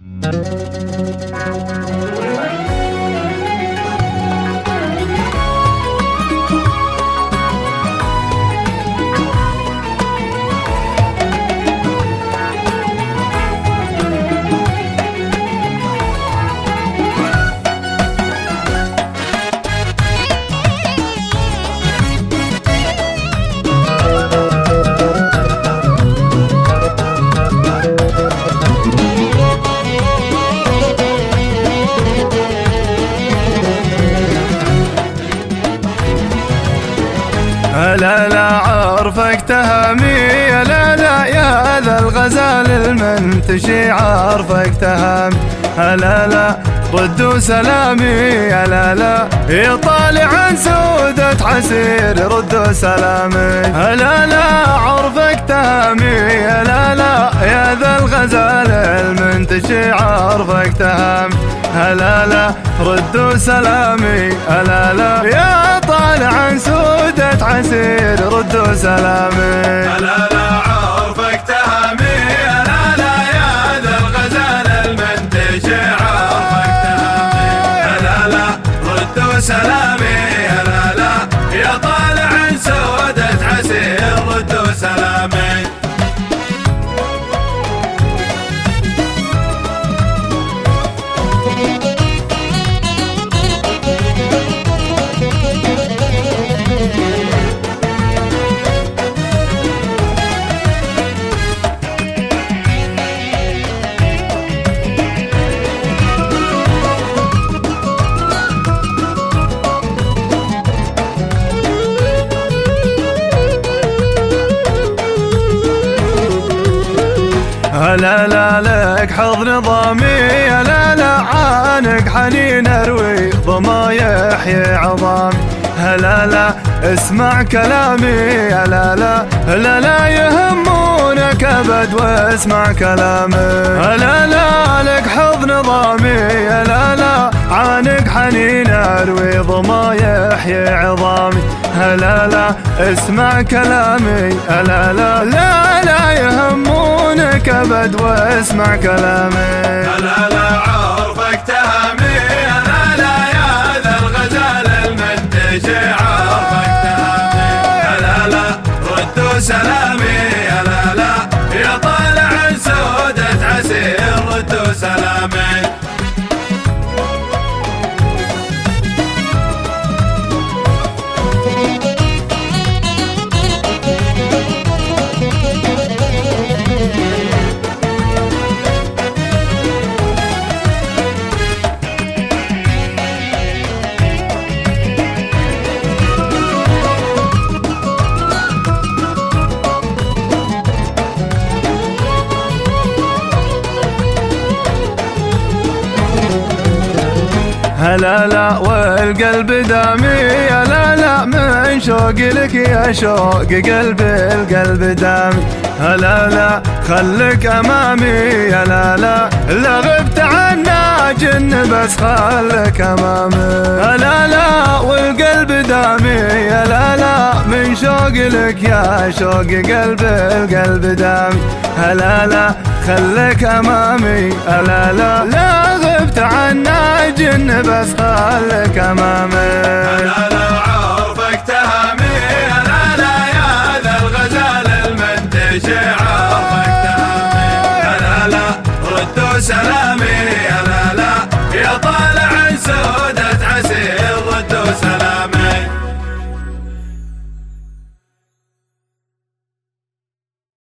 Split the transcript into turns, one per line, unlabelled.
لا لا عرفك تهامي، لا لا يا ذا الغزال المنتشي عرفك تهامي، لا لا ردوا سلامي، لا لا يطالع عن سودة عسير ردوا سلامي، لا لا عرفك تهامي، لا لا يا ذا الغزال المنتشي عرفك تهامي، لا لا ردوا سلامي، لا لا يا طالع عن سودة عسير ردوا سلامي،
لا لا عرفك تهامي، لا لا يا ذا الغزال المنتشي عرفك تهامي، لا لا ردوا سلامي، لا لا يا طالع عن سودة عسير ردوا سلامي.
لا لا لك حظ نظامي، لا لا عانق حنين اروي ضما يحيي عظامي، لا لا اسمع كلامي، لا لا لا لا يهمونك ابد واسمع كلامي، لا لا لك حظ نظامي، لا لا عانق حنين اروي ضما يحيي عظامي، لا لا اسمع كلامي، لا لا لا لا يهمونك ابد واسمع كلامي،
لا لا عرفك تهامي، لا لا يا ذا الغزال المنتشي عرفك تهامي، لا لا ردوا سلامي، لا لا يا طالع عن سودة عسير ردوا سلامي.
لا لا والقلب دامي، لا لا من شوق لك يا شوق قلبي القلب دامي، لا لا خلك امامي، لا لا لا غبت عنا جن بس خلك امامي، لا لا والقلب دامي، لا لا من شوق لك يا شوق قلبي القلب دامي، لا لا خلك امامي، لا لا لا غبت عنا جن بس خلك امامي،
لا لا عرفك تهامي، لا لا يا ذا الغزال المنتشي عرفك تهامي، لا لا ردوا سلامي،